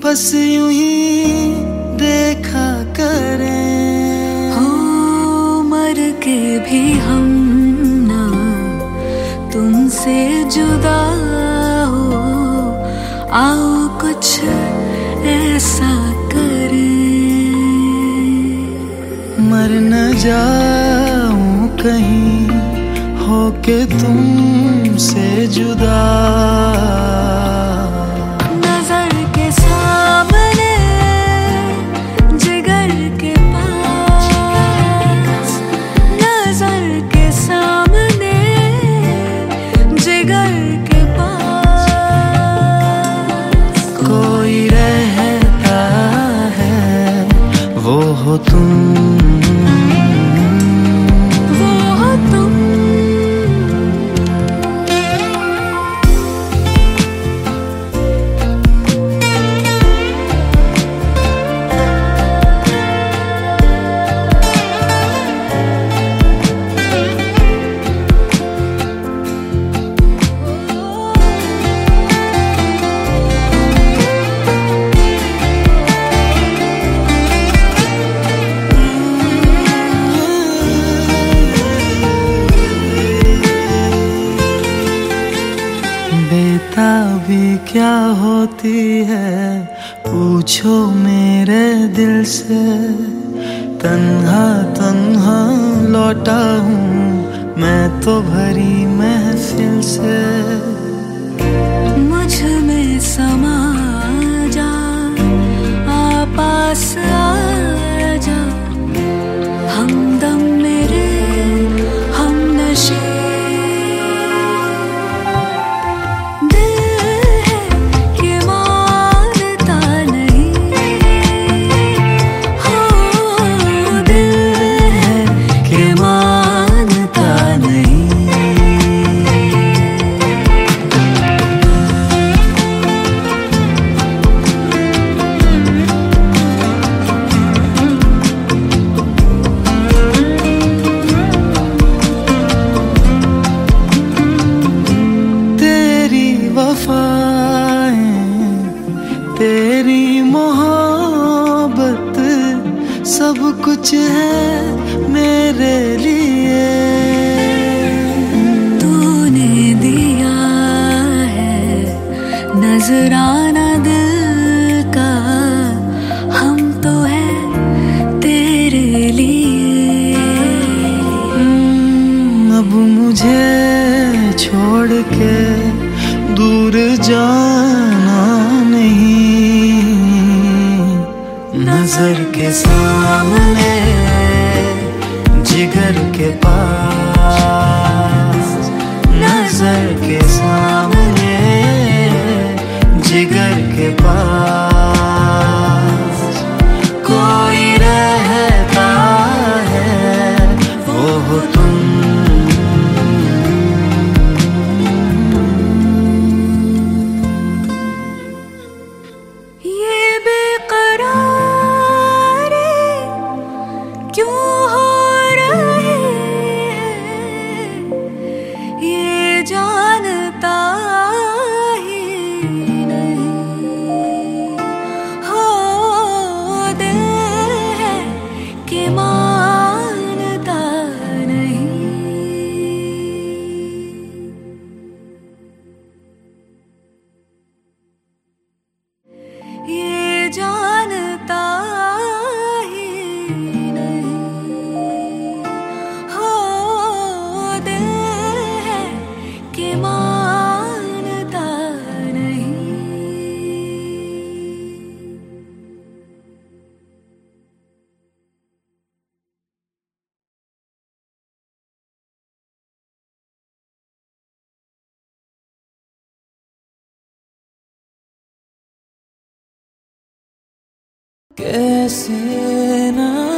बस यूं ही देखा करें। हो मर के भी हम ना तुमसे जुदा हो, आओ कुछ ऐसा करें। मर न जाऊं कहीं होके तुमसे जुदा। नजर के सामने जिगर के पास, नजर के सामने जिगर के पास कोई रहता है, वो हो तुम। बेताबी क्या होती है पूछो मेरे दिल से। तन्हा तन्हा लौटा हूँ मैं तो भरी महफिल से। मुझ में समा जा, आ पास आ जा, हमदम मेरे हमनशी। तेरी मोहब्बत सब कुछ है मेरे लिए। तूने दिया है नजराना दिल का, हम तो है तेरे लिए। अब मुझे छोड़ के दूर जाना नहीं। नजर के सामने जिगर के पास, नजर के सामने जिगर के पास कोई रहता है, वो हो तुम। क्यों हो रहे हैं ये जानता ही नहीं। हो दिल है कि मानता नहीं। ये जानता कैसे ना